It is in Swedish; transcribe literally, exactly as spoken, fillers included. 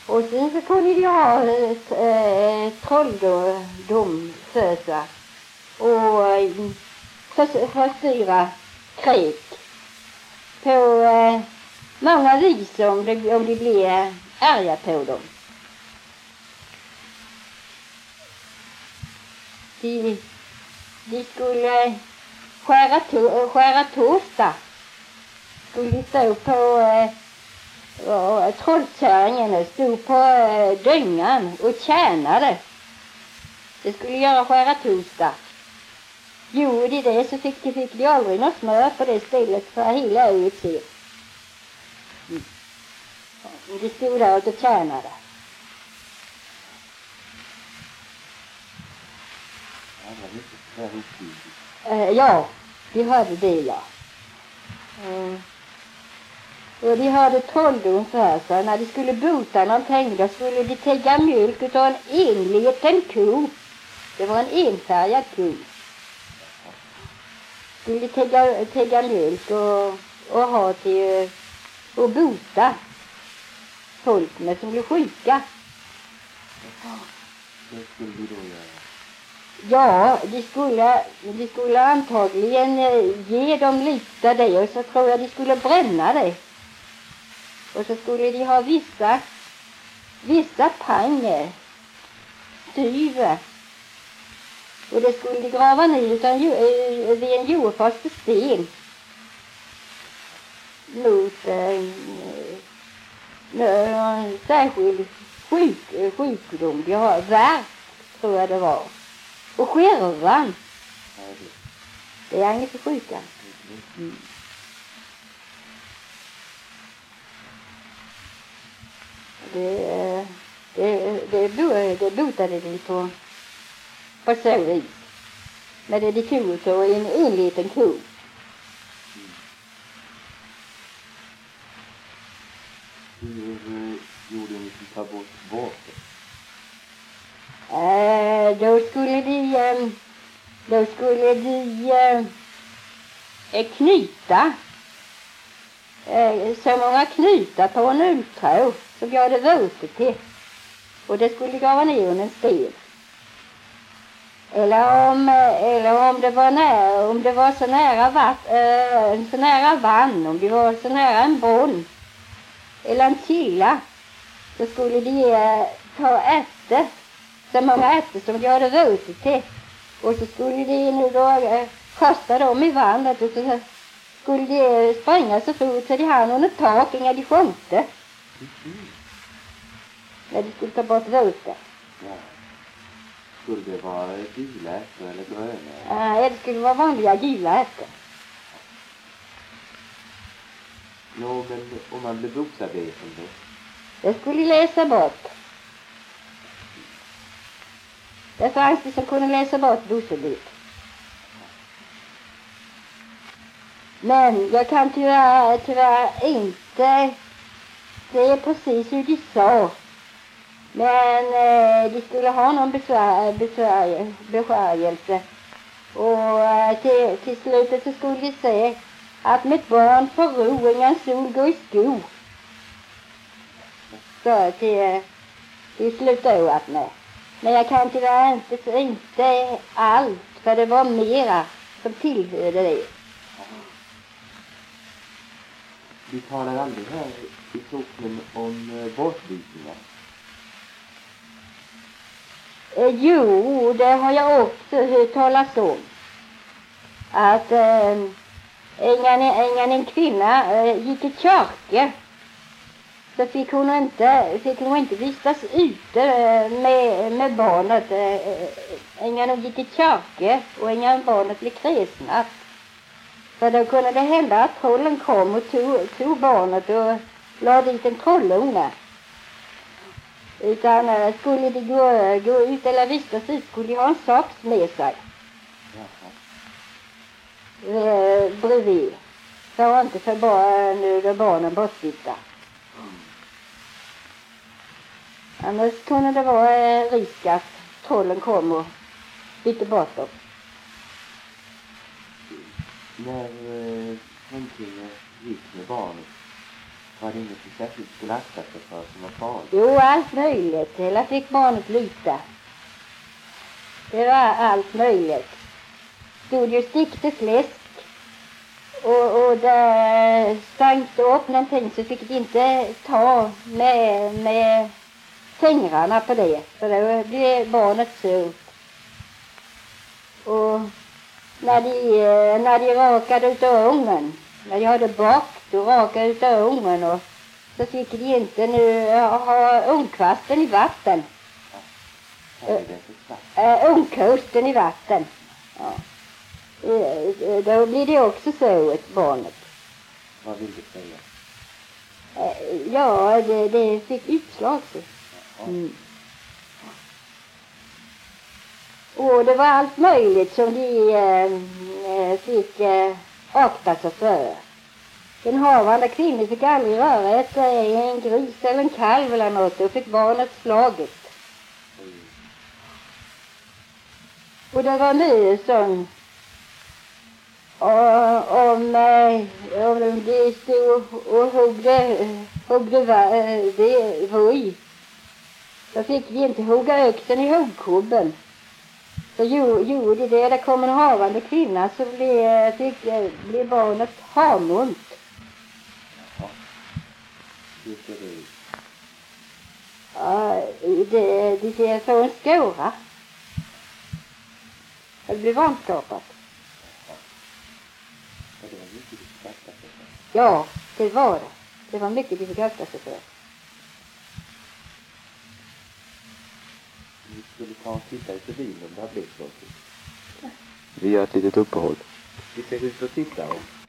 Och sen så kunde de ha ett äh, trolldom för sig. Och äh, förstyra krig. På äh, många vis om de, om de blir äh, arga på dem. De, de skulle skära, to, skära torsdag. Skulle de stå på äh, och trollkärringen stod på äh, dyngan och tjänade. Det skulle göra skära torsdag. Gjorde de det så fick de, fick de aldrig något smör på det stället för hela öet ser. Mm. De stod där och tjänade. Uh, ja, de hade det, ja. Uh, och de hade trolldom för sig. När de skulle bota någonting, då skulle de tägga mjölk utav en en liten ko. Det var en enfärgad ko. Skulle de tägga, tägga mjölk och, och ha till att bota folk med som blev sjuka. Det skulle de då göra? Ja, de skulle, de skulle antagligen ge dem lite det och så tror jag de skulle bränna det. Och så skulle de ha vissa, vissa pengar, styver. Och det skulle de grava ner utan, vid en jordfast sten. Mot en äh, särskild sjuk, sjukdom. De har värk, tror jag det var. Och skärvan. Det är inget för sjuka. Mm. Det, det, det, det, det botade de på, på så vis. Men det de tog så en, en liten ko. Hur gjorde ni för att ta bort vapen? Uh, då skulle de, um, då skulle de uh, knyta uh, så många knyta på en ulltråd som jag hade våtet till. Och det skulle gava ner en sten. Eller om, eller om det var nära, om det var så nära vatt, uh, så nära vann, om det var så nära en brunn eller en killa, så skulle de uh, ta ärtor. Så många ärtor som de hade våtet till. Och så skulle de nu då eh, kasta dem i vattnet och så skulle de springa så fort så de hann under tak när de sjunkte. Mm. När de skulle ta bort våtet. Ja. Skulle det vara gula ärtor eller gröna? Ja, uh, det skulle vara vanliga gula ärtor. Jo, men om man blev boksarbeten då? Det skulle de läsa bort. Det fanns det som kunde läsa bort boksarbet. Men jag kan tyvärr, tyvärr inte säga precis hur de sa. Men eh, de skulle ha någon besvär, besvär, beskärgelse. Och eh, till, till slutet så skulle de säga att mitt barn får ro, ingen sol går i sko. Så till, till slutet med. Men jag kan tyvärr inte, inte allt, för det var mera som tillhörde det. Vi talar aldrig här i socknen om uh, bortvisningar. Eh, jo, det har jag också hört talas om. Att eh, ingen, ingen en kvinna eh, gick i kyrka. Så fick hon inte, fick hon inte vistas ute med, med barnet. Ingen hon gick i kyrka och ingen barnet blev kristnat. För då kunde det hända att trollen kom och tog, tog barnet och lade dit en trollunge. Utan skulle de gå, gå ut eller vistas ut skulle de ha en sax med sig. Eh, bredvid. Så inte för barn, nu då barnen bortsitta. Annars kunde det vara eh, risk att trollen kom och bytte bort dem. När eh, Tomtinge gick med barnet, Var det inget du särskilt skulle akta sig för som var farligt? Jo, allt möjligt. Eller fick barnet lita. Det var allt möjligt. Stod ju stikte fläsk. Och, och där stank det upp någonting så fick det inte ta med, med fingrarna på det. För då blev barnet surt. Och när de, när de rakade utav ugnen, när de hade bakt och rakade utav ugnen, och så fick de inte nu ha ugnkvasten i vatten. Ja, det är Uh, ugnkrusten i vatten. Ja. Uh, då blir det också så ett barnet. Vad vill du säga? Uh, ja, det, det fick utslag så. Mm. Och det var allt möjligt som de uh, fick uh, akta sig för. Den havande kvinnan fick aldrig röra ett, en gris eller en kalv eller något, och fick barnet slaget. Mm. Och det var nu som och, om, om de stod och huggde, huggde det voj, så fick de inte hugga öxen i huggkubben. Så gjorde det, det kom en havande kvinna, så blev, fick, blev barnet hamont. Jaha. Hur ser det ut? Ja, det, det ser så en skåra. Det blev vanskapat. Ja, det var mycket du fick akta sig för. Ja, det var det. Det var mycket de fick akta sig för. Vi skulle ta och titta i bilen om det har blivit någonting. Vi gör ett litet uppehåll. Vi ska ut och titta och